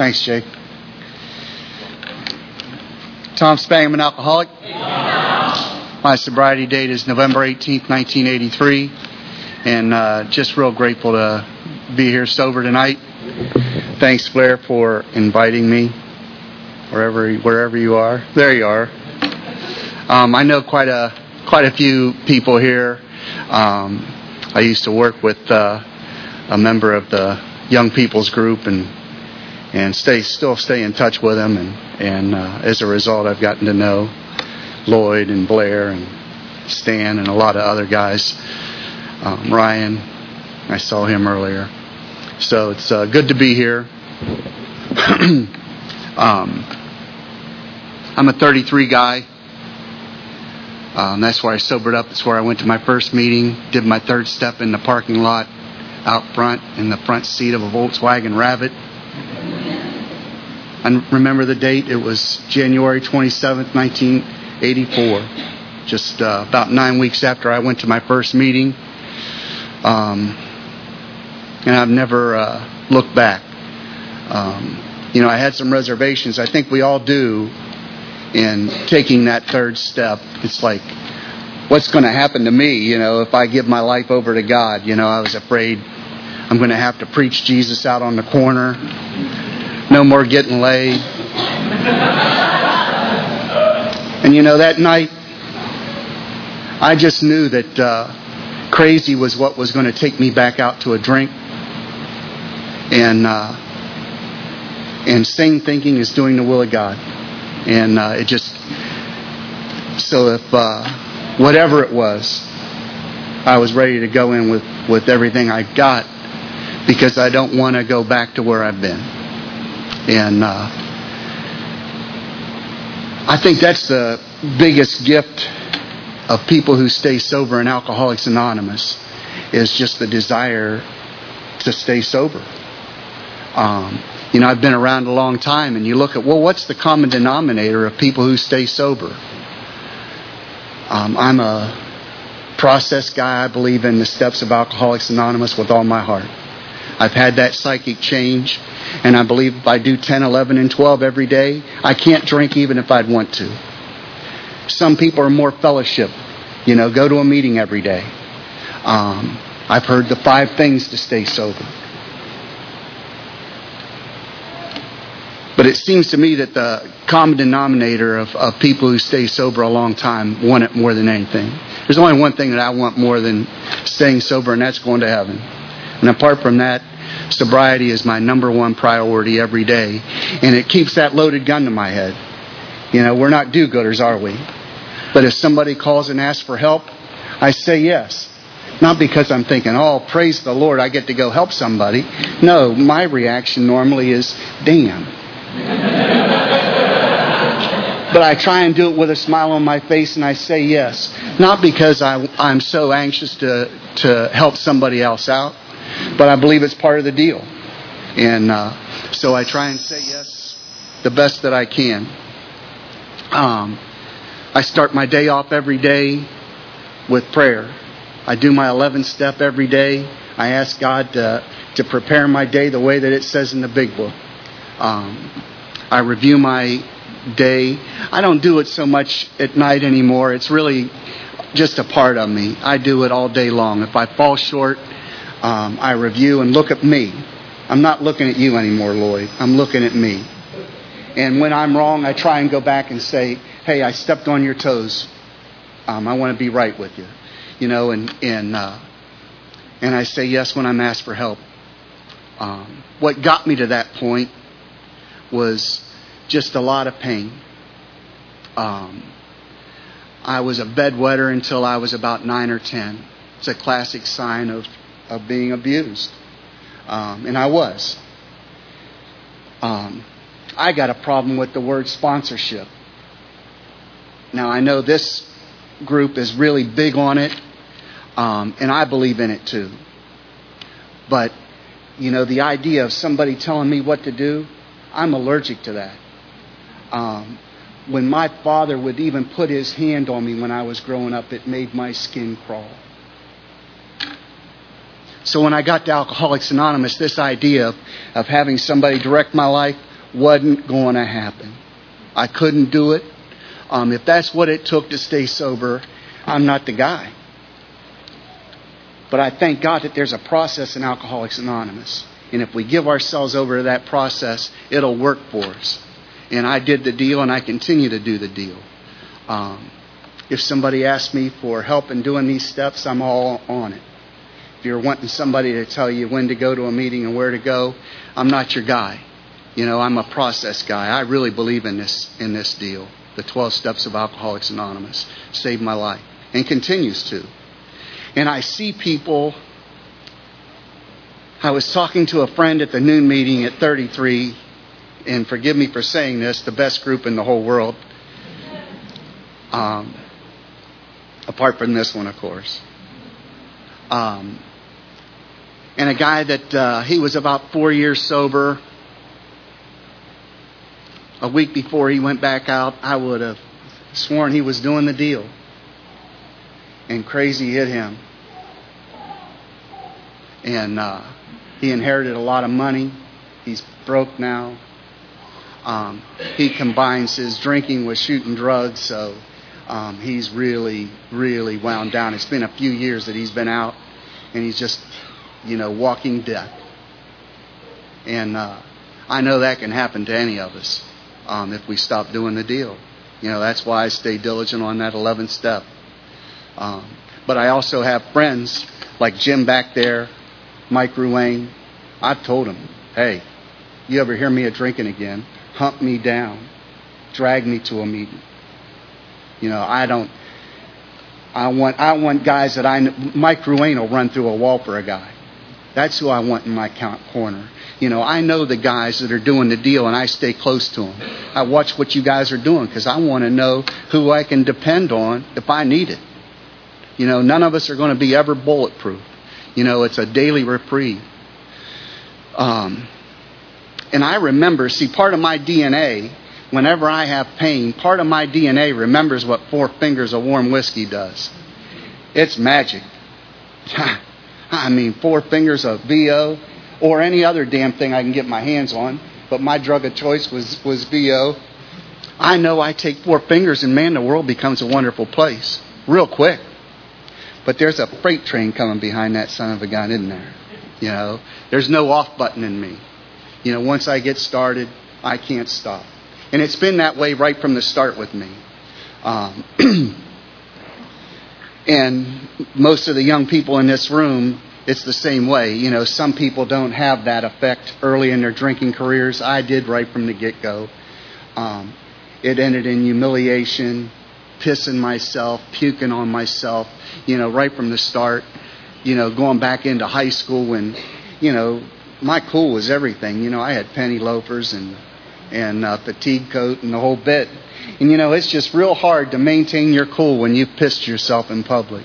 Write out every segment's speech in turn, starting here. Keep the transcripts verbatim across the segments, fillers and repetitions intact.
Thanks, Jake. Tom Spang, I'm an alcoholic. My sobriety date is November eighteenth, nineteen eighty-three. And uh, just real grateful to be here sober tonight. Thanks, Blair, for inviting me wherever wherever you are. There you are. Um, I know quite a quite a few people here. Um, I used to work with uh, a member of the young people's group, and and stay still stay in touch with them, and and uh, as a result, I've gotten to know Lloyd and Blair and Stan and a lot of other guys. Um, Ryan, I saw him earlier, so it's uh, good to be here. um, I'm a thirty-three guy. Um, that's where I sobered up. That's where I went to my first meeting, did my third step in the parking lot out front in the front seat of a Volkswagen Rabbit. I remember the date. It was January twenty-seventh, nineteen eighty-four. Just uh, about nine weeks after I went to my first meeting. Um, and I've never uh, looked back. Um, you know, I had some reservations. I think we all do. In taking that third step, it's like, what's going to happen to me, you know, if I give my life over to God? You know, I was afraid I'm going to have to preach Jesus out on the corner. No more getting laid. And, you know, that night, I just knew that uh, crazy was what was going to take me back out to a drink. And, uh, and sane thinking is doing the will of God. And uh, it just, so if uh, whatever it was, I was ready to go in with, with everything I got, because I don't want to go back to where I've been. And uh, I think that's the biggest gift of people who stay sober in Alcoholics Anonymous, is just the desire to stay sober. Um, You know, I've been around a long time, and you look at, well, what's the common denominator of people who stay sober? Um, I'm a process guy. I believe in the steps of Alcoholics Anonymous with all my heart. I've had that psychic change, and I believe if I do ten, eleven, and twelve every day, I can't drink even if I'd want to. Some people are more fellowship. You know, go to a meeting every day. Um, I've heard the five things to stay sober. But it seems to me that the common denominator of, of people who stay sober a long time want it more than anything. There's only one thing that I want more than staying sober, and that's going to heaven. And apart from that, sobriety is my number one priority every day. And it keeps that loaded gun to my head. You know, we're not do-gooders, are we? But if somebody calls and asks for help, I say yes. Not because I'm thinking, oh, praise the Lord, I get to go help somebody. No, my reaction normally is, damn. But I try and do it with a smile on my face, and I say yes. Not because I, I'm so anxious to, to help somebody else out, but I believe it's part of the deal. And uh, so I try and say yes the best that I can. Um, I start my day off every day with prayer. I do my eleventh step every day. I ask God to, to prepare my day the way that it says in the big book. Um, I review my day. I don't do it so much at night anymore. It's really just a part of me. I do it all day long. If I fall short, um, I review and look at me. I'm not looking at you anymore, Lloyd. I'm looking at me. And when I'm wrong, I try and go back and say, hey, I stepped on your toes. Um, I want to be right with you. You know, and and uh, and I say yes when I'm asked for help. Um, what got me to that point was just a lot of pain. Um, I was a bedwetter until I was about nine or ten. It's a classic sign of, of being abused. Um, and I was. Um, I got a problem with the word sponsorship. Now, I know this group is really big on it, um, and I believe in it too. But, you know, the idea of somebody telling me what to do, I'm allergic to that. Um, when my father would even put his hand on me when I was growing up, it made my skin crawl. So when I got to Alcoholics Anonymous, this idea of, of having somebody direct my life Wasn't going to happen. I couldn't do it. Um, if that's what it took to stay sober, I'm not the guy. But I thank God that there's a process in Alcoholics Anonymous. And if we give ourselves over to that process, it'll work for us. And I did the deal, and I continue to do the deal. Um, if somebody asks me for help in doing these steps, I'm all on it. If you're wanting somebody to tell you when to go to a meeting and where to go, I'm not your guy. You know, I'm a process guy. I really believe in this in this deal. The twelve steps of Alcoholics Anonymous saved my life and continues to. And I see people. I was talking to a friend at the noon meeting at thirty-three, and forgive me for saying this, the best group in the whole world. Um, apart from this one, of course. Um, and a guy that uh, he was about four years sober. A week before he went back out, I would have sworn he was doing the deal. And crazy hit him. And uh, he inherited a lot of money. He's broke now. Um, he combines his drinking with shooting drugs, so um, he's really, really wound down. It's been a few years that he's been out, and he's just, you know, walking death. And uh, I know that can happen to any of us um, if we stop doing the deal. You know, that's why I stay diligent on that eleventh step. Um, but I also have friends like Jim back there, Mike Ruane. I've told him, hey, you ever hear me a drinking again, hunt me down, drag me to a meeting. You know, I don't, I want, I want guys that I know. Mike Ruane will run through a wall for a guy. That's who I want in my count corner. You know, I know the guys that are doing the deal, and I stay close to them. I watch what you guys are doing because I want to know who I can depend on if I need it. You know, none of us are going to be ever bulletproof. You know, it's a daily reprieve. Um, and I remember, see, part of my D N A, whenever I have pain, part of my D N A remembers what four fingers of warm whiskey does. It's magic. I mean, four fingers of V O or any other damn thing I can get my hands on. But my drug of choice was, was V O. I know I take four fingers and, man, the world becomes a wonderful place real quick. But there's a freight train coming behind that son of a gun, isn't there? You know, there's no off button in me. You know, once I get started, I can't stop. And it's been that way right from the start with me. Um, and most of the young people in this room, it's the same way. You know, some people don't have that effect early in their drinking careers. I did right from the get-go. Um, it ended in humiliation, pissing myself, puking on myself, you know, right from the start. You know, going back into high school when, you know, my cool was everything. You know, I had penny loafers and and uh, fatigue coat and the whole bit. And, you know, it's just real hard to maintain your cool when you've pissed yourself in public.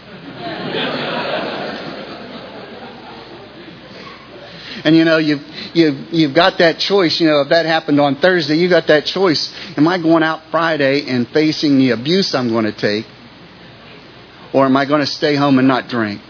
And, you know, you've, you've, you've got that choice. You know, if that happened on Thursday, you got that choice. Am I going out Friday and facing the abuse I'm going to take? Or am I going to stay home and not drink?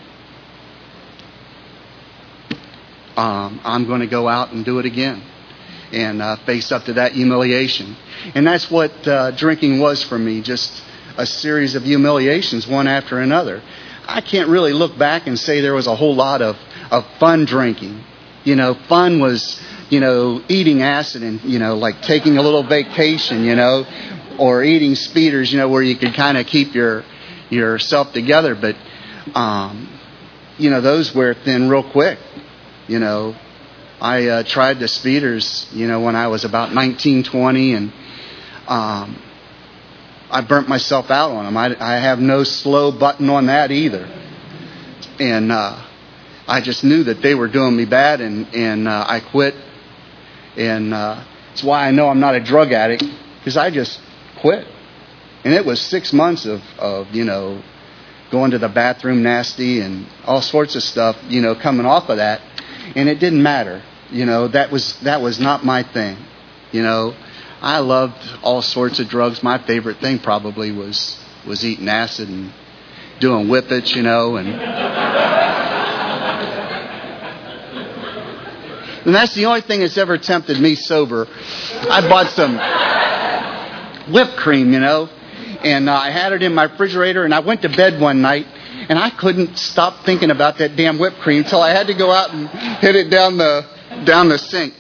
Um, I'm going to go out and do it again and uh, face up to that humiliation. And that's what uh, drinking was for me, just a series of humiliations, one after another. I can't really look back and say there was a whole lot of, of fun drinking. You know, fun was, you know, eating acid and, you know, like taking a little vacation, you know, or eating speeders, you know, where you could kind of keep your yourself together. But, um, you know, those wear thin real quick. You know, I uh, tried the speeders, you know, when I was about nineteen, twenty, and um, I burnt myself out on them. I, I have no slow button on that either. And uh, I just knew that they were doing me bad, and, and uh, I quit. And uh, it's why I know I'm not a drug addict, because I just quit. And it was six months of, of, you know, going to the bathroom nasty and all sorts of stuff, you know, coming off of that. And it didn't matter. You know, that was that was not my thing. You know, I loved all sorts of drugs. My favorite thing probably was was eating acid and doing whippets, you know. And And that's the only thing that's ever tempted me sober. I bought some whipped cream, you know, and uh, I had it in my refrigerator, and I went to bed one night, and I couldn't stop thinking about that damn whipped cream until I had to go out and hit it down the down the sink.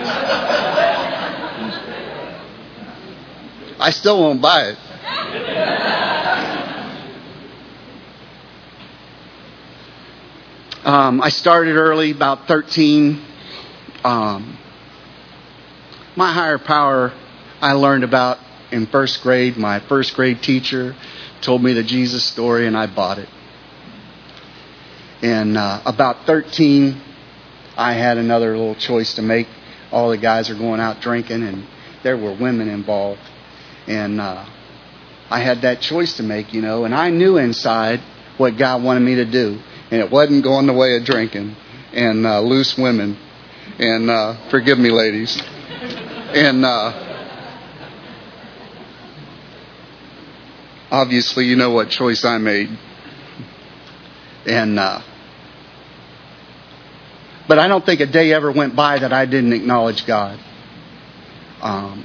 I still won't buy it. Um, I started early, about thirteen. Um, my higher power I learned about in first grade. My first grade teacher told me the Jesus story, and I bought it. And uh, about thirteen, I had another little choice to make. All the guys are going out drinking, and there were women involved. And uh, I had that choice to make, you know, and I knew inside what God wanted me to do. And it wasn't going the way of drinking and uh, loose women. And uh, forgive me, ladies. And uh, obviously, you know what choice I made. And uh, but I don't think a day ever went by that I didn't acknowledge God. Um,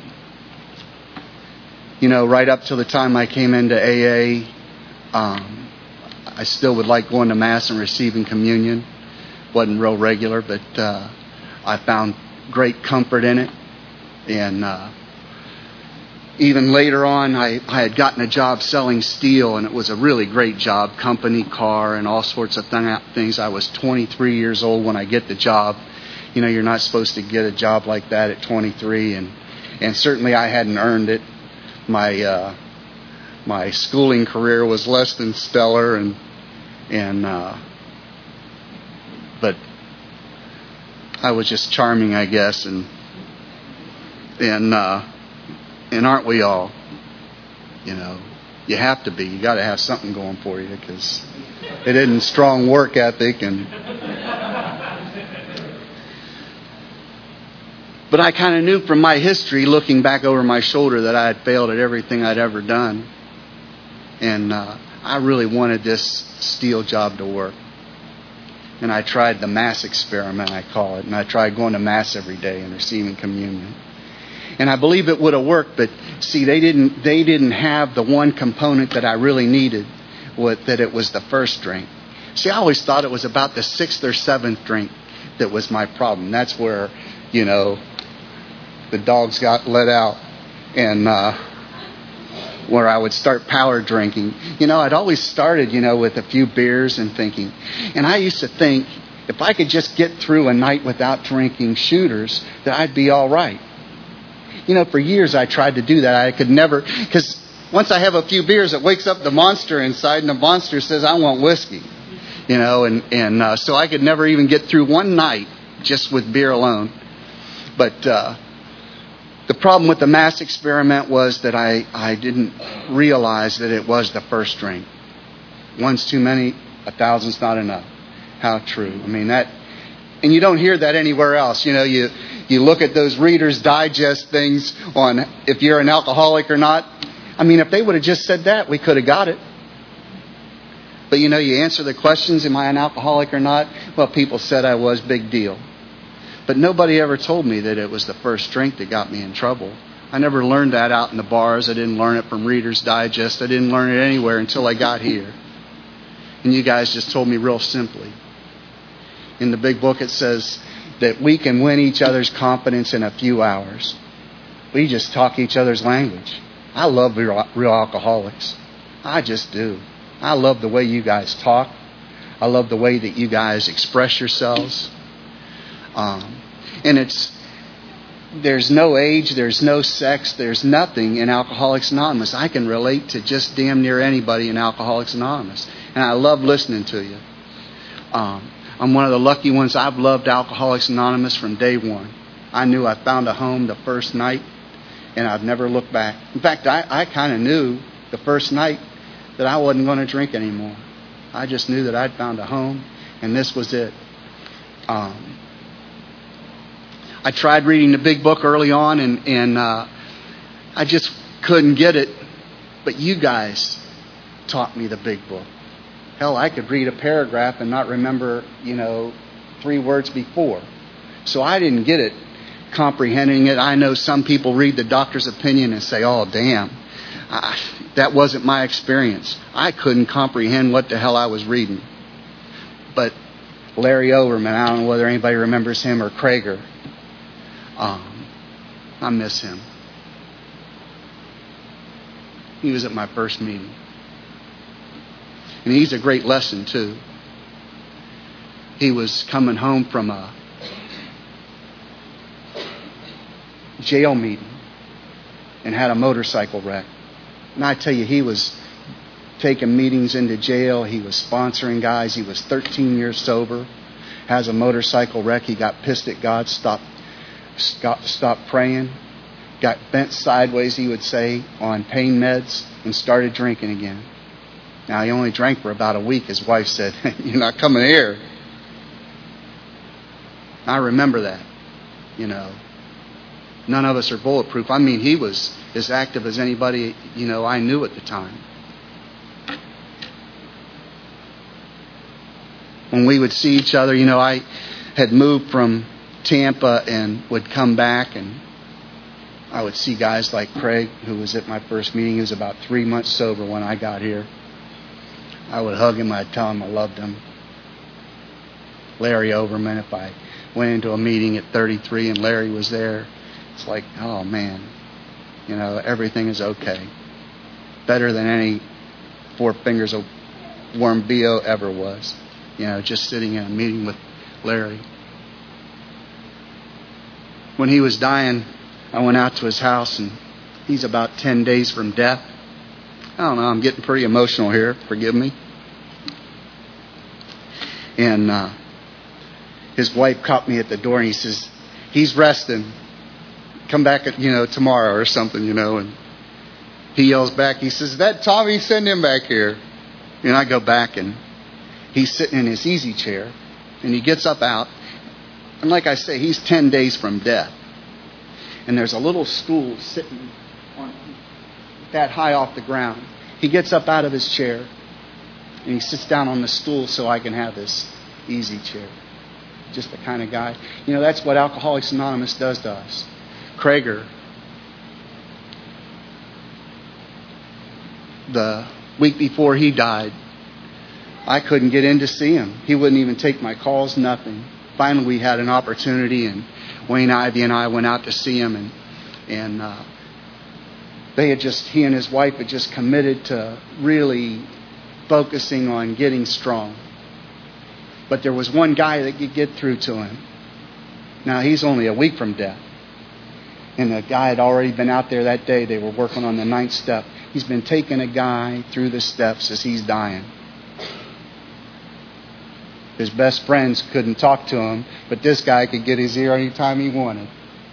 you know, right up till the time I came into A A, um, I still would like going to Mass and receiving communion. Wasn't real regular, but uh, I found great comfort in it. And uh, even later on, I, I had gotten a job selling steel, and it was a really great job, company car and all sorts of th- things. I was twenty-three years old when I get the job. You know, you're not supposed to get a job like that at twenty-three, and, and certainly I hadn't earned it. My uh, my schooling career was less than stellar, and and uh, but I was just charming, I guess, and and uh, and aren't we all? You know, you have to be. You got to have something going for you, because it isn't strong work ethic. And but I kind of knew from my history, looking back over my shoulder, that I had failed at everything I'd ever done. And uh, I really wanted this steel job to work. And I tried the Mass experiment, I call it. And I tried going to Mass every day and receiving communion. And I believe it would have worked, but see, they didn't they didn't have the one component that I really needed, what, that it was the first drink. See, I always thought it was about the sixth or seventh drink that was my problem. That's where, you know, the dogs got let out, and uh, where I would start power drinking. You know, I'd always started, you know, with a few beers and thinking. And I used to think, if I could just get through a night without drinking shooters, that I'd be all right. You know, for years I tried to do that. I could never, because once I have a few beers, it wakes up the monster inside, and the monster says, I want whiskey. You know, and, and uh, so I could never even get through one night just with beer alone. But uh, the problem with the Mass experiment was that I, I didn't realize that it was the first drink. One's too many, a thousand's not enough. How true. I mean, that, and you don't hear that anywhere else. You know, you, you look at those Reader's Digest things on if you're an alcoholic or not. I mean, if they would have just said that, we could have got it. But, you know, you answer the questions, am I an alcoholic or not? Well, people said I was, big deal. But nobody ever told me that it was the first drink that got me in trouble. I never learned that out in the bars. I didn't learn it from Reader's Digest. I didn't learn it anywhere until I got here. And you guys just told me real simply. In the big book it says that we can win each other's confidence in a few hours. We just talk each other's language. I love real, real alcoholics. I just do. I love the way you guys talk. I love the way that you guys express yourselves. Um, and it's, there's no age, there's no sex, there's nothing in Alcoholics Anonymous. I can relate to just damn near anybody in Alcoholics Anonymous. And I love listening to you. Um, I'm one of the lucky ones. I've loved Alcoholics Anonymous from day one. I knew I found a home the first night, and I've never looked back. In fact, I, I kind of knew the first night that I wasn't going to drink anymore. I just knew that I'd found a home, and this was it. Um, I tried reading the big book early on, and, and uh, I just couldn't get it. But you guys taught me the big book. Hell, I could read a paragraph and not remember, you know, three words before. So I didn't get it, comprehending it. I know some people read the doctor's opinion and say, oh, damn, I, that wasn't my experience. I couldn't comprehend what the hell I was reading. But Larry Overman, I don't know whether anybody remembers him, or Krager. Um, I miss him. He was at my first meeting. And he's a great lesson, too. He was coming home from a jail meeting and had a motorcycle wreck. And I tell you, he was taking meetings into jail. He was sponsoring guys. He was thirteen years sober. Has a motorcycle wreck. He got pissed at God, stopped, stopped, stopped praying, got bent sideways, he would say, on pain meds, and started drinking again. Now, he only drank for about a week. His wife said, you're not coming here. I remember that, you know. None of us are bulletproof. I mean, he was as active as anybody, you know, I knew at the time. When we would see each other, you know, I had moved from Tampa and would come back, and I would see guys like Craig, who was at my first meeting. He was about three months sober when I got here. I would hug him. I'd tell him I loved him. Larry Overman, if I went into a meeting at thirty-three and Larry was there, it's like, oh man, you know, everything is okay. Better than any four fingers of warm B O ever was. You know, just sitting in a meeting with Larry. When he was dying, I went out to his house, and he's about ten days from death. I don't know, I'm getting pretty emotional here. Forgive me. And uh, his wife caught me at the door, and he says, he's resting. Come back, at, you know, tomorrow or something, you know. And he yells back, he says, that Tommy, send him back here. And I go back, and he's sitting in his easy chair, and he gets up out. And like I say, he's ten days from death. And there's a little stool sitting on that high off the ground. He gets up out of his chair, and he sits down on the stool so I can have this easy chair. Just the kind of guy. You know, that's what Alcoholics Anonymous does to us. Krager, the week before he died, I couldn't get in to see him. He wouldn't even take my calls, nothing. Finally, we had an opportunity, and Wayne Ivey and I went out to see him, and and uh, they had just, he and his wife had just committed to really focusing on getting strong. But there was one guy that could get through to him. Now, he's only a week from death. And the guy had already been out there that day. They were working on the ninth step. He's been taking a guy through the steps as he's dying. His best friends couldn't talk to him, but this guy could get his ear anytime he wanted.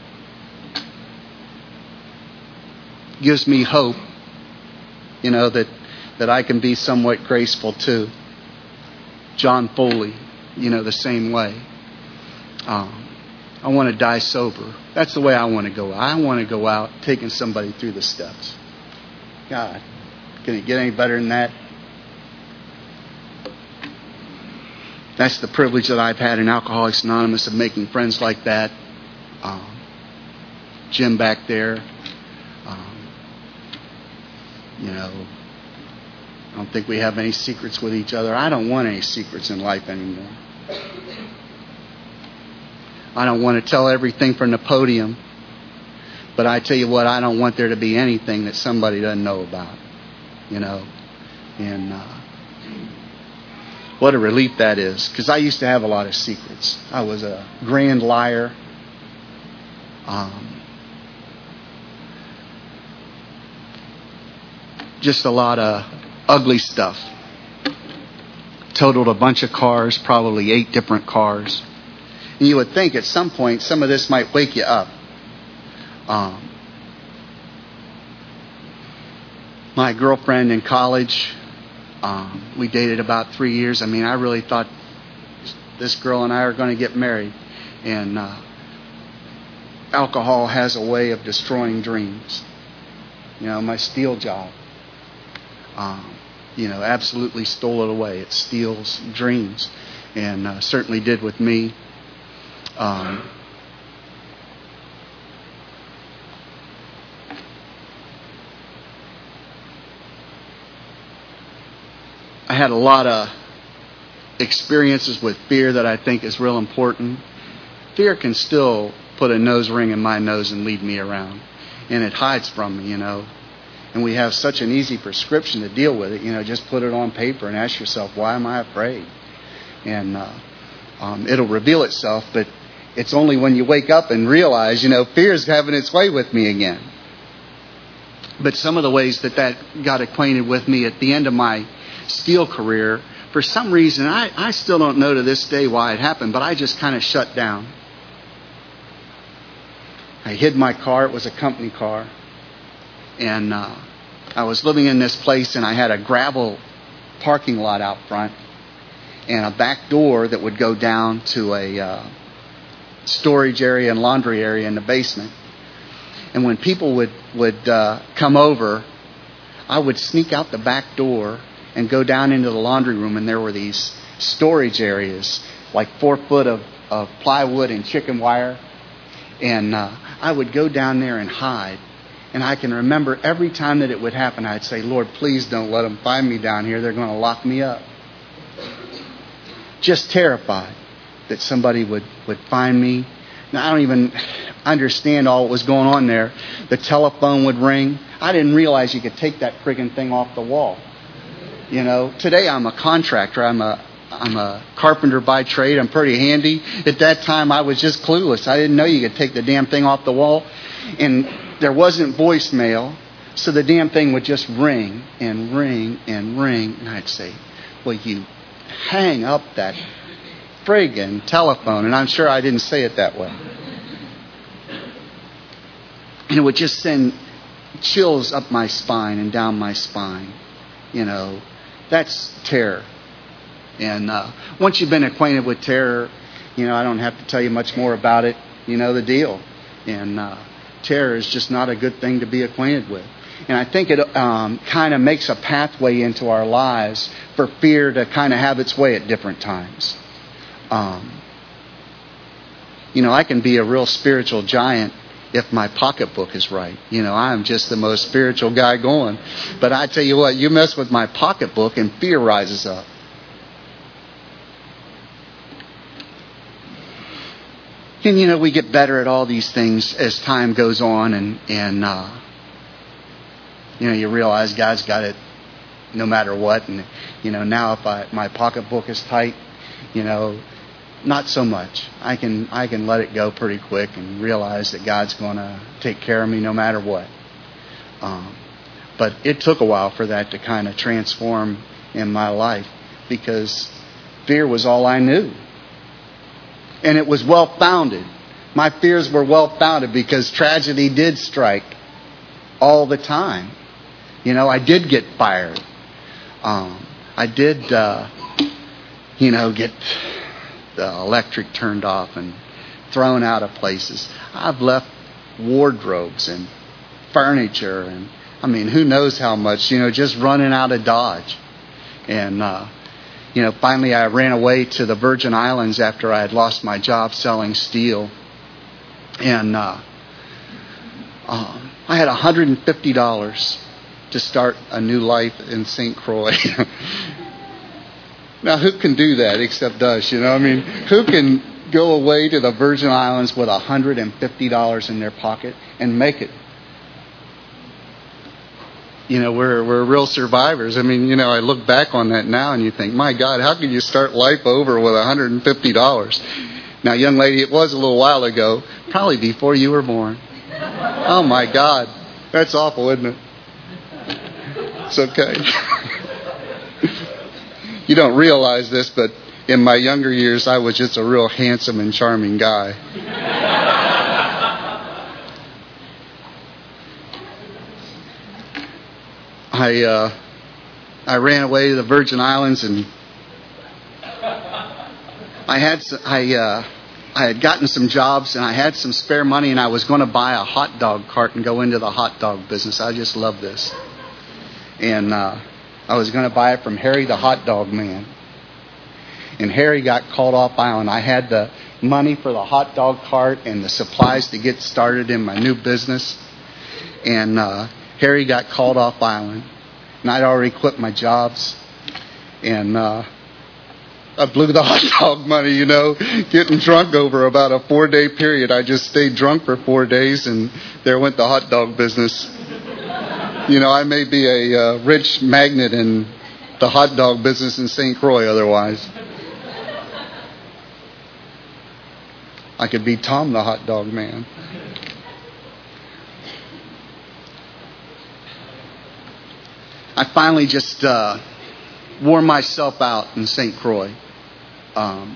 Gives me hope, you know, that, that I can be somewhat graceful too. John Foley, you know, the same way. Um, I want to die sober. That's the way I want to go. I want to go out taking somebody through the steps. God, can it get any better than that? That's the privilege that I've had in Alcoholics Anonymous, of making friends like that. Um, Jim back there. Um, you know, I don't think we have any secrets with each other. I don't want any secrets in life anymore. I don't want to tell everything from the podium. But I tell you what, I don't want there to be anything that somebody doesn't know about. You know. And uh, what a relief that is. Because I used to have a lot of secrets. I was a grand liar. Um, just a lot of ugly stuff. Totaled a bunch of cars, probably eight different cars. And you would think at some point some of this might wake you up. Um, my girlfriend in college, um, we dated about three years. I mean, I really thought this girl and I are going to get married. And uh, alcohol has a way of destroying dreams. You know, my steel job, um, you know, absolutely stole it away. It steals dreams, and uh, certainly did with me. Um, I had a lot of experiences with fear that I think is real important. Fear can still put a nose ring in my nose and lead me around. And it hides from me, you know. And we have such an easy prescription to deal with it. You know, just put it on paper and ask yourself, why am I afraid? And uh, um, it'll reveal itself, but it's only when you wake up and realize, you know, fear is having its way with me again. But some of the ways that that got acquainted with me at the end of my steel career, for some reason, I, I still don't know to this day why it happened, but I just kind of shut down. I hid my car. It was a company car. And uh, I was living in this place, and I had a gravel parking lot out front and a back door that would go down to a uh, storage area and laundry area in the basement. And when people would, would uh, come over, I would sneak out the back door and go down into the laundry room, and there were these storage areas, like four foot of, of plywood and chicken wire. And uh, I would go down there and hide. And I can remember every time that it would happen, I'd say, Lord, please don't let them find me down here. They're going to lock me up. Just terrified that somebody would, would find me. Now, I don't even understand all what was going on there. The telephone would ring. I didn't realize you could take that friggin' thing off the wall. You know, today I'm a contractor. I'm a I'm a carpenter by trade. I'm pretty handy. At that time, I was just clueless. I didn't know you could take the damn thing off the wall. And there wasn't voicemail, so the damn thing would just ring and ring and ring. And I'd say, well, you hang up that friggin' telephone. And I'm sure I didn't say it that way. And it would just send chills up my spine and down my spine. You know, that's terror. And uh, once you've been acquainted with terror, you know, I don't have to tell you much more about it. You know the deal. And uh, terror is just not a good thing to be acquainted with. And I think it um, kind of makes a pathway into our lives for fear to kind of have its way at different times. Um, you know, I can be a real spiritual giant if my pocketbook is right. You know, I'm just the most spiritual guy going. But I tell you what, you mess with my pocketbook and fear rises up. And, you know, we get better at all these things as time goes on. And, and uh, you know, you realize God's got it no matter what. And, you know, now if I, my pocketbook is tight, you know, not so much. I can I can let it go pretty quick and realize that God's going to take care of me no matter what. Um, but it took a while for that to kind of transform in my life because fear was all I knew. And it was well-founded. My fears were well-founded because tragedy did strike all the time. You know, I did get fired. Um, I did, uh, you know, get the electric turned off and thrown out of places. I've left wardrobes and furniture and, I mean, who knows how much, you know, just running out of Dodge. And, uh, you know, finally I ran away to the Virgin Islands after I had lost my job selling steel. And uh, um, I had one hundred fifty dollars to start a new life in Saint Croix. Now, who can do that except us, you know? I mean, who can go away to the Virgin Islands with one hundred fifty dollars in their pocket and make it? You know, we're we're real survivors. I mean, you know, I look back on that now and you think, my God, how could you start life over with one hundred fifty dollars? Now, young lady, it was a little while ago, probably before you were born. Oh, my God. That's awful, isn't it? It's okay. You don't realize this, but in my younger years, I was just a real handsome and charming guy. I uh, I ran away to the Virgin Islands, and I had I uh, I had gotten some jobs, and I had some spare money, and I was going to buy a hot dog cart and go into the hot dog business. I just love this, and uh, I was going to buy it from Harry the hot dog man. And Harry got called off island. I had the money for the hot dog cart and the supplies to get started in my new business, and uh, Harry got called off island, and I'd already quit my jobs. And uh, I blew the hot dog money, you know, getting drunk over about a four-day period. I just stayed drunk for four days, and there went the hot dog business. You know, I may be a uh, rich magnate in the hot dog business in Saint Croix otherwise. I could be Tom the hot dog man. I finally just uh, wore myself out in Saint Croix. Um,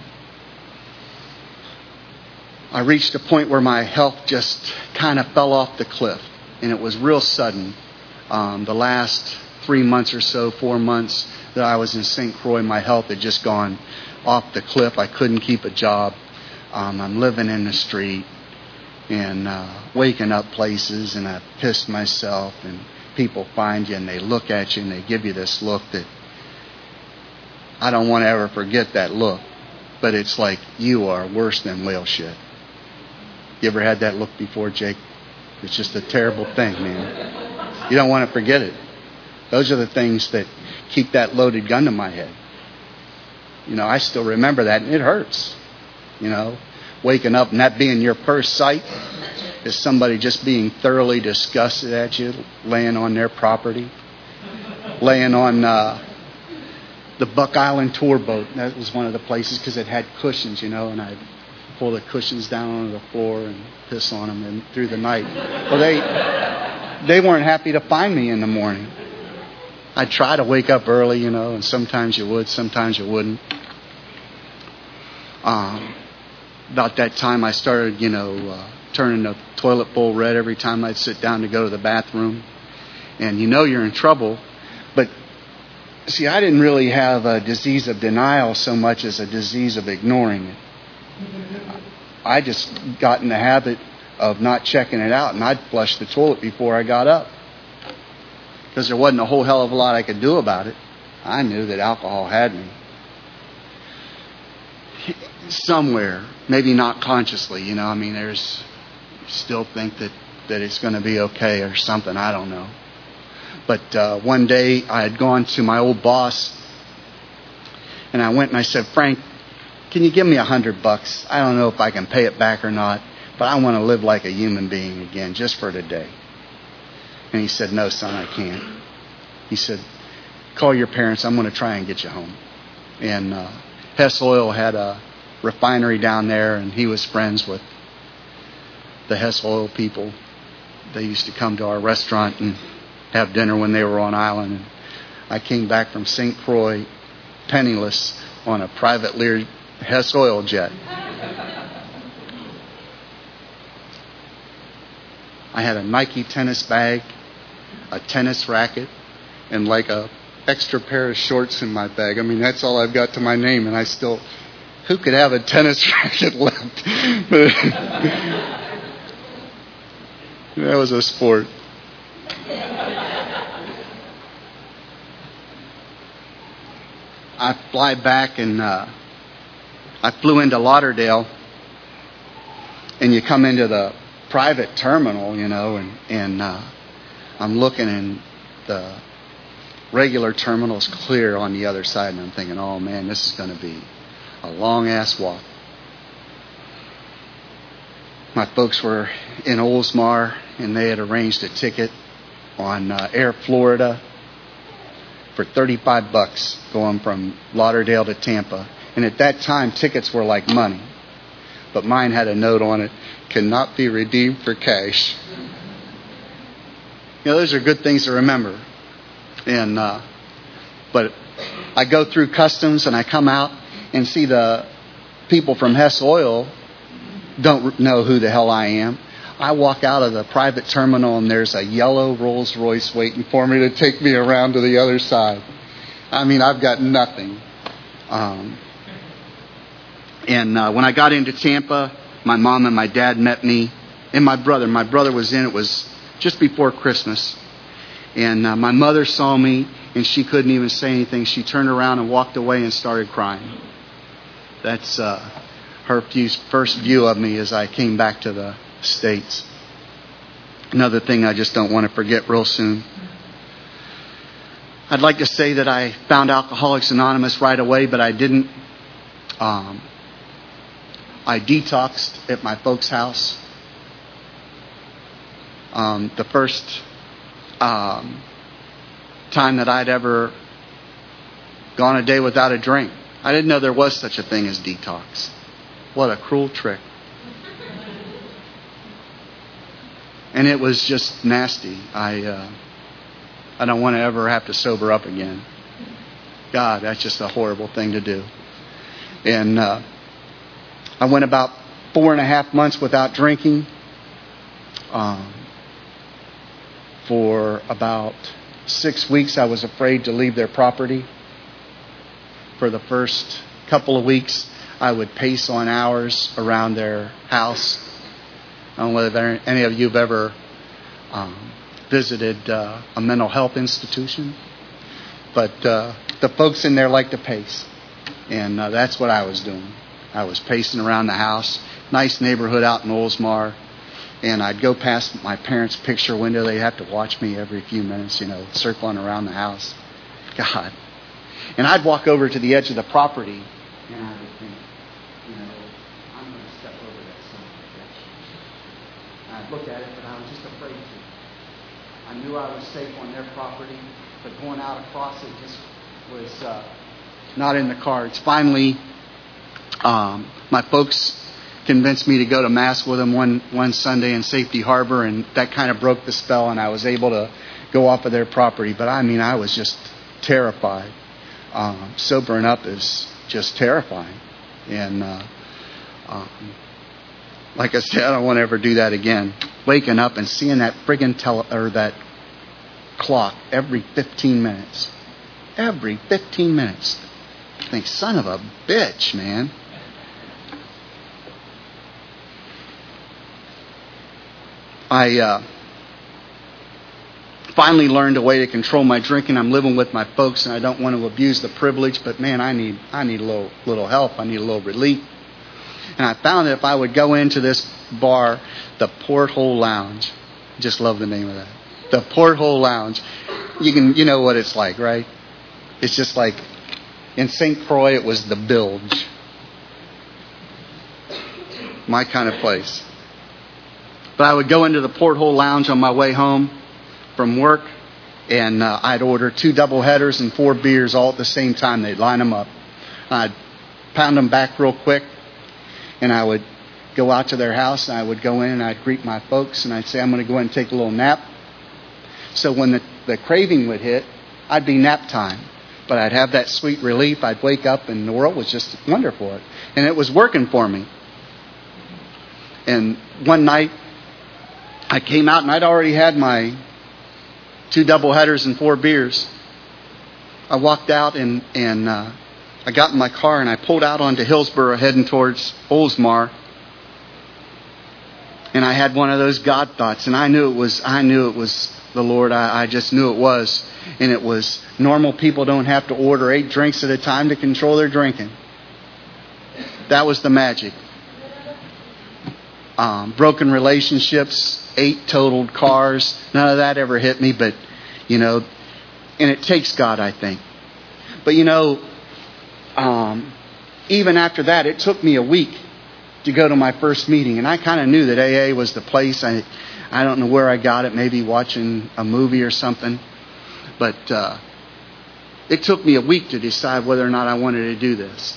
I reached a point where my health just kind of fell off the cliff, and it was real sudden. Um, the last three months or so, four months that I was in Saint Croix, my health had just gone off the cliff. I couldn't keep a job. Um, I'm living in the street and uh, waking up places, and I pissed myself, and people find you and they look at you and they give you this look that I don't want to ever forget that look, but it's like you are worse than whale shit. You ever had that look before, Jake? It's just a terrible thing, man. You don't want to forget it. Those are the things that keep that loaded gun to my head. You know, I still remember that, and it hurts. You know, waking up and that being your first sight is somebody just being thoroughly disgusted at you, laying on their property, laying on uh, the Buck Island tour boat. That was one of the places because it had cushions, you know, and I'd pull the cushions down onto the floor and piss on them and through the night. Well, they they weren't happy to find me in the morning. I'd try to wake up early, you know, and sometimes you would, sometimes you wouldn't. Um, about that time, I started, you know, uh, turning the toilet bowl red every time I'd sit down to go to the bathroom. And you know you're in trouble. But, see, I didn't really have a disease of denial so much as a disease of ignoring it. I just got in the habit of not checking it out, and I'd flush the toilet before I got up. Because there wasn't a whole hell of a lot I could do about it. I knew that alcohol had me. Somewhere, maybe not consciously, you know, I mean, there's still think that, that it's going to be okay or something, I don't know. But uh, one day I had gone to my old boss, and I went and I said, Frank, can you give me a hundred bucks? I don't know if I can pay it back or not, but I want to live like a human being again, just for today. And he said, no, son, I can't. He said, call your parents. I'm going to try and get you home. And uh, Hess Oil had a refinery down there, and he was friends with the Hess Oil people. They used to come to our restaurant and have dinner when they were on island. And I came back from Saint Croix penniless on a private Lear Hess Oil jet. I had a Nike tennis bag, a tennis racket, and like a extra pair of shorts in my bag. I mean, that's all I've got to my name, and I still... Who could have a tennis racket left? That was a sport. I fly back, and uh, I flew into Lauderdale, and you come into the private terminal, you know, and, and uh, I'm looking, and the regular terminal's clear on the other side, and I'm thinking, oh man, this is going to be a long-ass walk. My folks were in Oldsmar, and they had arranged a ticket on uh, Air Florida for thirty-five bucks going from Lauderdale to Tampa. And at that time, tickets were like money. But mine had a note on it, cannot be redeemed for cash. You know, those are good things to remember. And uh, but I go through customs, and I come out and see the people from Hess Oil don't know who the hell I am. I walk out of the private terminal, and there's a yellow Rolls Royce waiting for me to take me around to the other side. I mean, I've got nothing. Um, and uh, when I got into Tampa, my mom and my dad met me, and my brother. My brother was in. It was just before Christmas. And uh, my mother saw me, and she couldn't even say anything. She turned around and walked away and started crying. That's uh, her few, first view of me as I came back to the States. Another thing I just don't want to forget real soon. I'd like to say that I found Alcoholics Anonymous right away, but I didn't. Um, I detoxed at my folks' house. Um, the first um, time that I'd ever gone a day without a drink. I didn't know there was such a thing as detox. What a cruel trick. And it was just nasty. I uh, I don't want to ever have to sober up again. God, that's just a horrible thing to do. And uh, I went about four and a half months without drinking. Um, for about six weeks, I was afraid to leave their property. For the first couple of weeks, I would pace on hours around their house. I don't know whether any of you have ever um, visited uh, a mental health institution, but uh, the folks in there like to pace, and uh, that's what I was doing. I was pacing around the house. Nice neighborhood out in Oldsmar, and I'd go past my parents' picture window. They'd have to watch me every few minutes, you know, circling around the house. God. And I'd walk over to the edge of the property, and I would think, you know, I'm going to step over that son of a bitch. And I'd look at it, but I was just afraid to. I knew I was safe on their property, but going out across it just was uh, not in the cards. Finally, um, my folks convinced me to go to Mass with them one, one Sunday in Safety Harbor, and that kind of broke the spell, and I was able to go off of their property. But I mean, I was just terrified. Um, sobering up is just terrifying. And uh, um, like I said, I don't want to ever do that again. Waking up and seeing that friggin' tele- or that clock every fifteen minutes. Every fifteen minutes. I think, son of a bitch, man. I uh, finally learned a way to control my drinking. I'm living with my folks, and I don't want to abuse the privilege, but man, I need I need a little little help. I need a little relief. And I found that if I would go into this bar, the Porthole Lounge, just love the name of that. The Porthole Lounge. You can you know what it's like, right? It's just like in Saint Croix, it was the Bilge. My kind of place. But I would go into the Porthole Lounge on my way home from work, and uh, I'd order two double headers and four beers all at the same time. They'd line them up. I'd pound them back real quick, and I would go out to their house, and I would go in, and I'd greet my folks, and I'd say, I'm going to go in and take a little nap. So when the, the craving would hit, I'd be nap time. But I'd have that sweet relief. I'd wake up, and the world was just wonderful. And it was working for me. And one night, I came out, and I'd already had my two double headers and four beers. I walked out, and, and uh, I got in my car, and I pulled out onto Hillsborough heading towards Oldsmar. And I had one of those God thoughts, and I knew it was I knew it was the Lord. I, I just knew it was. And it was, normal people don't have to order eight drinks at a time to control their drinking. That was the magic. Um, broken relationships, eight totaled cars. None of that ever hit me, but, you know, and it takes God, I think. But, you know, um, even after that, it took me a week to go to my first meeting. And I kind of knew that A A was the place. I I don't know where I got it, maybe watching a movie or something. But uh, it took me a week to decide whether or not I wanted to do this.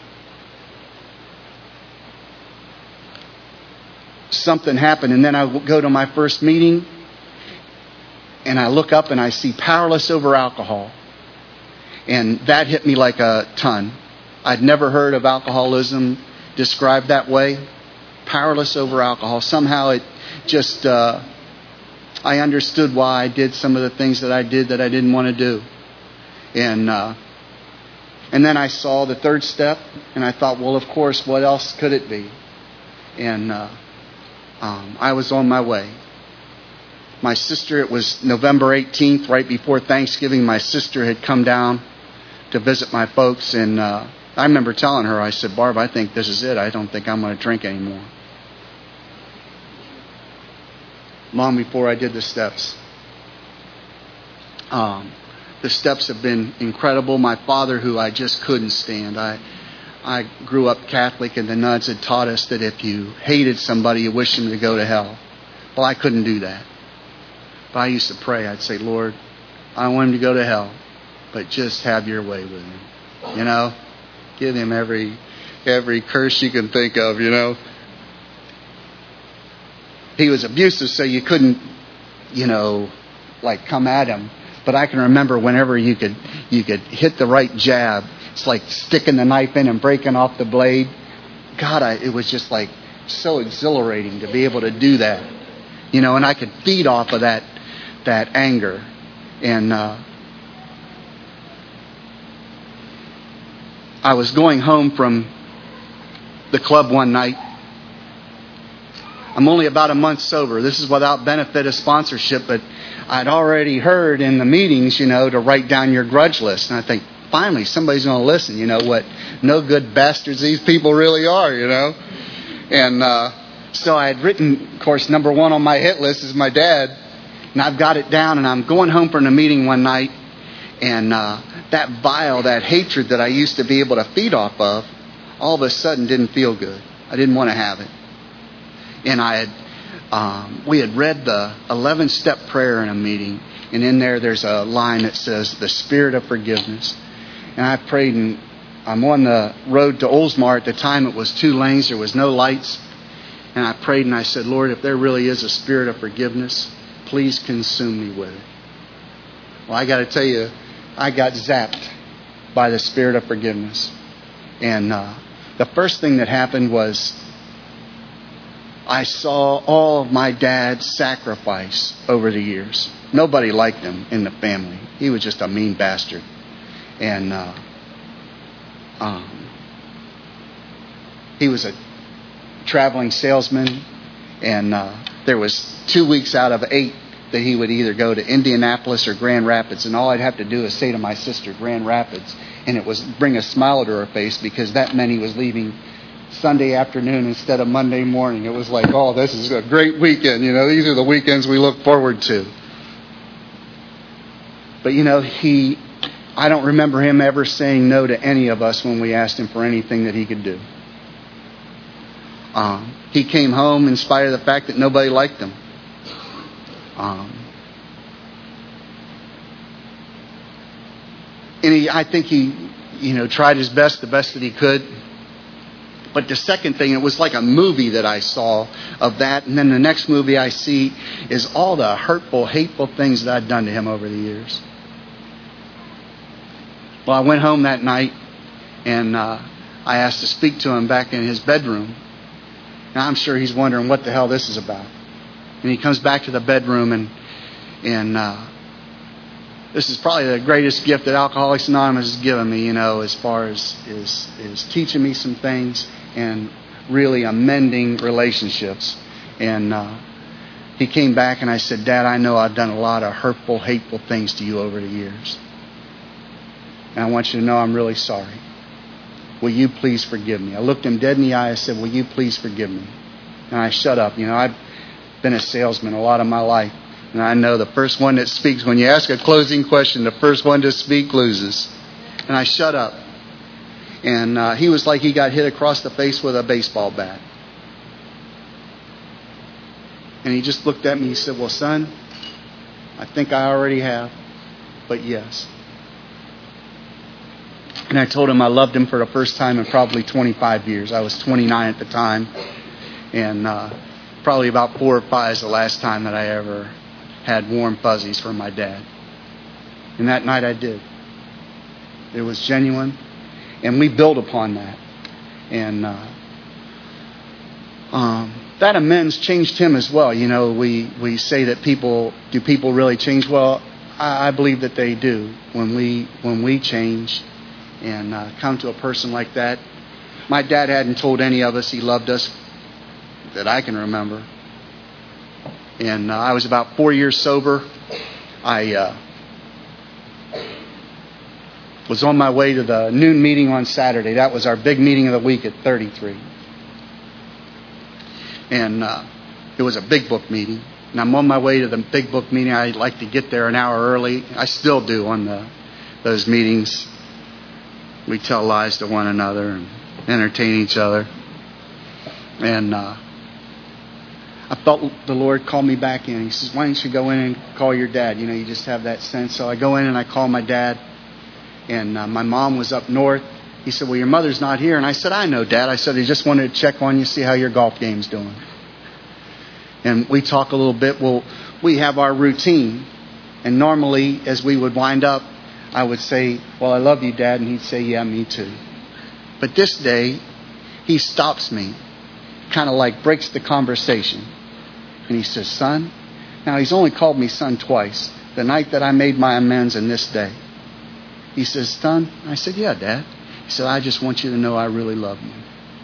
Something happened, and then I go to my first meeting, and I look up and I see powerless over alcohol. And that hit me like a ton. I'd never heard of alcoholism described that way. Powerless over alcohol. Somehow it just, uh, I understood why I did some of the things that I did that I didn't want to do. And, uh, and then I saw the third step, and I thought, well, of course, what else could it be? And, uh, Um, I was on my way. My sister, it was November eighteenth, right before Thanksgiving, my sister had come down to visit my folks, and uh, I remember telling her, I said, Barb, I think this is it. I don't think I'm going to drink anymore. Long before I did the steps. Um, the steps have been incredible. My father, who I just couldn't stand, I I grew up Catholic, and the nuns had taught us that if you hated somebody, you wished them to go to hell. Well, I couldn't do that. But I used to pray. I'd say, Lord, I don't want him to go to hell, but just have your way with him. You know, give him every every curse you can think of, you know. He was abusive, so you couldn't, you know, like come at him. But I can remember whenever you could you could hit the right jab, it's like sticking the knife in and breaking off the blade. God, I, it was just like so exhilarating to be able to do that, you know. And I could feed off of that that anger. And uh, I was going home from the club one night. I'm only about a month sober. This is without benefit of sponsorship, but I'd already heard in the meetings, you know, to write down your grudge list. And I think, finally, somebody's going to listen, you know, what no good bastards these people really are, you know. And uh, so I had written, of course, number one on my hit list is my dad. And I've got it down, and I'm going home from the meeting one night. And uh, that bile, that hatred that I used to be able to feed off of, all of a sudden didn't feel good. I didn't want to have it. And I had, um, we had read the eleven-step prayer in a meeting. And in there, there's a line that says, the spirit of forgiveness. And I prayed, and I'm on the road to Oldsmar. At the time, it was two lanes. There was no lights. And I prayed, and I said, Lord, if there really is a spirit of forgiveness, please consume me with it. Well, I got to tell you, I got zapped by the spirit of forgiveness. And uh, the first thing that happened was I saw all of my dad's sacrifice over the years. Nobody liked him in the family. He was just a mean bastard. And uh, um, he was a traveling salesman. And uh, there was two weeks out of eight that he would either go to Indianapolis or Grand Rapids. And all I'd have to do is say to my sister, Grand Rapids. And it was bring a smile to her face, because that meant he was leaving Sunday afternoon instead of Monday morning. It was like, oh, this is a great weekend. You know, these are the weekends we look forward to. But, you know, he, I don't remember him ever saying no to any of us when we asked him for anything that he could do. Um, he came home in spite of the fact that nobody liked him. Um, and he, I think he, you know, tried his best, the best that he could. But the second thing, it was like a movie that I saw of that. And then the next movie I see is all the hurtful, hateful things that I'd done to him over the years. Well, I went home that night, and uh, I asked to speak to him back in his bedroom. And I'm sure he's wondering what the hell this is about. And he comes back to the bedroom, and and uh, this is probably the greatest gift that Alcoholics Anonymous has given me, you know, as far as is is teaching me some things and really amending relationships. And uh, he came back, and I said, Dad, I know I've done a lot of hurtful, hateful things to you over the years. And I want you to know I'm really sorry. Will you please forgive me? I looked him dead in the eye. I said, will you please forgive me? And I shut up. You know, I've been a salesman a lot of my life. And I know the first one that speaks, when you ask a closing question, the first one to speak loses. And I shut up. And uh, he was like he got hit across the face with a baseball bat. And he just looked at me. He said, well, son, I think I already have. But yes. And I told him I loved him for the first time in probably twenty-five years. I was twenty-nine at the time. And uh, probably about four or five is the last time that I ever had warm fuzzies for my dad. And that night I did. It was genuine. And we built upon that. And uh, um, that amends changed him as well. You know, we, we say that people, do people really change? Well, I, I believe that they do. When we, when we change and uh, come to a person like that. My dad hadn't told any of us he loved us that I can remember. And uh, I was about four years sober. I uh, was on my way to the noon meeting on Saturday. That was our big meeting of the week at thirty-three. And uh, it was a big book meeting. And I'm on my way to the big book meeting. I like to get there an hour early. I still do on the those meetings. We tell lies to one another and entertain each other. And uh, I felt the Lord call me back in. He says, why don't you go in and call your dad? You know, you just have that sense. So I go in and I call my dad. And uh, my mom was up north. He said, well, your mother's not here. And I said, I know, Dad. I said, I just wanted to check on you, see how your golf game's doing. And we talk a little bit. Well, we have our routine. And normally, as we would wind up, I would say, well, I love you, Dad. And he'd say, yeah, me too. But this day, he stops me, kind of like breaks the conversation. And he says, son, now he's only called me son twice, the night that I made my amends and this day. He says, son, I said, yeah, Dad. He said, I just want you to know I really love you.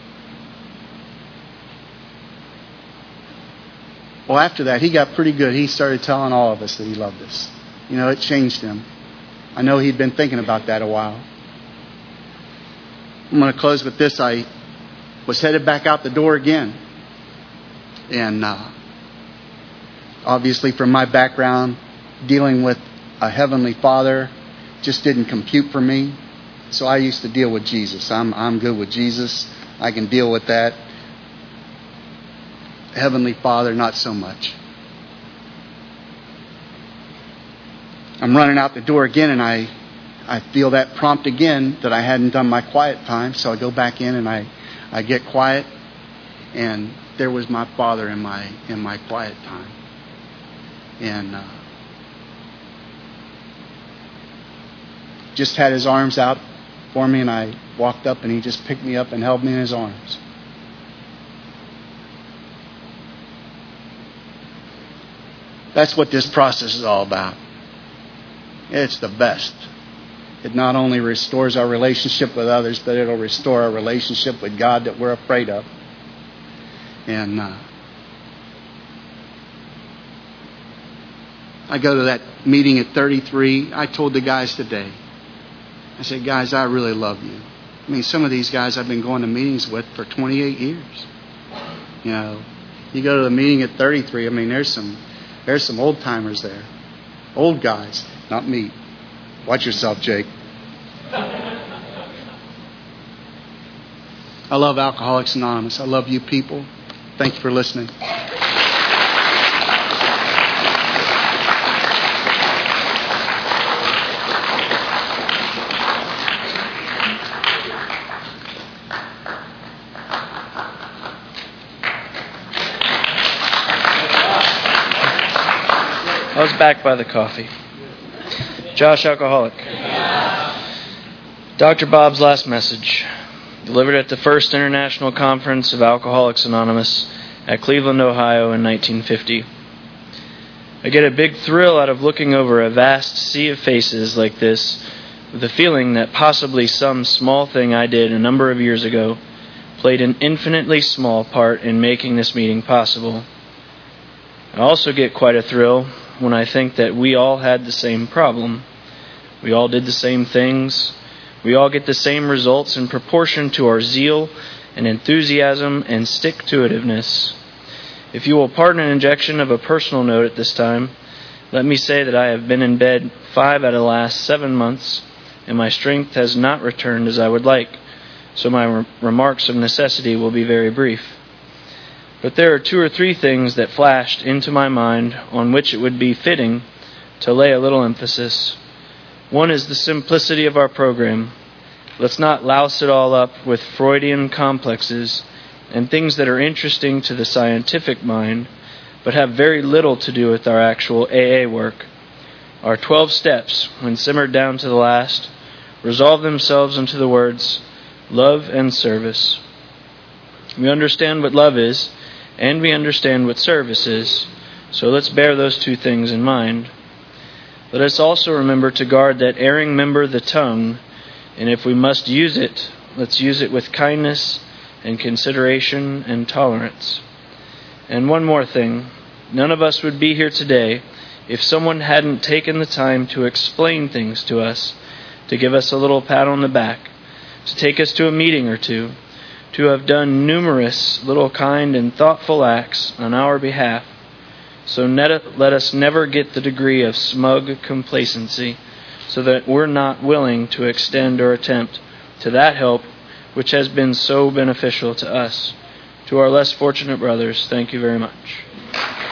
Well, after that, he got pretty good. He started telling all of us that he loved us. You know, it changed him. I know he'd been thinking about that a while. I'm going to close with this. I was headed back out the door again. And uh, obviously from my background, dealing with a Heavenly Father just didn't compute for me. So I used to deal with Jesus. I'm I'm good with Jesus. I can deal with that. Heavenly Father, not so much. I'm running out the door again, and I I feel that prompt again that I hadn't done my quiet time. So I go back in and I, I get quiet, and there was my Father in my in my quiet time. And uh, just had his arms out for me, and I walked up and he just picked me up and held me in his arms. That's what this process is all about. It's the best. It not only restores our relationship with others, but it'll restore our relationship with God that we're afraid of. And uh, I go to that meeting at thirty-three. I told the guys today, I said, guys, I really love you. I mean, some of these guys I've been going to meetings with for twenty-eight years. You know, you go to the meeting at thirty-three, I mean, there's some there's some old timers there. Old guys, not me. Watch yourself, Jake. I love Alcoholics Anonymous. I love you people. Thank you for listening. I was back by the coffee. Josh, alcoholic. Doctor Bob's last message, delivered at the first International Conference of Alcoholics Anonymous at Cleveland, Ohio in nineteen fifty. I get a big thrill out of looking over a vast sea of faces like this with the feeling that possibly some small thing I did a number of years ago played an infinitely small part in making this meeting possible. I also get quite a thrill when I think that we all had the same problem. We all did the same things. We all get the same results in proportion to our zeal and enthusiasm and stick-to-itiveness. If you will pardon an injection of a personal note at this time, let me say that I have been in bed five out of the last seven months, and my strength has not returned as I would like, so my re- remarks of necessity will be very brief. But there are two or three things that flashed into my mind on which it would be fitting to lay a little emphasis. One is the simplicity of our program. Let's not louse it all up with Freudian complexes and things that are interesting to the scientific mind, but have very little to do with our actual A A work. Our twelve steps, when simmered down to the last, resolve themselves into the words, love and service. We understand what love is, and we understand what service is, so let's bear those two things in mind. Let us also remember to guard that erring member, the tongue, and if we must use it, let's use it with kindness and consideration and tolerance. And one more thing, none of us would be here today if someone hadn't taken the time to explain things to us, to give us a little pat on the back, to take us to a meeting or two, to have done numerous little kind and thoughtful acts on our behalf, So net, let us never get the degree of smug complacency, so that we're not willing to extend or attempt to that help which has been so beneficial to us. To our less fortunate brothers, thank you very much.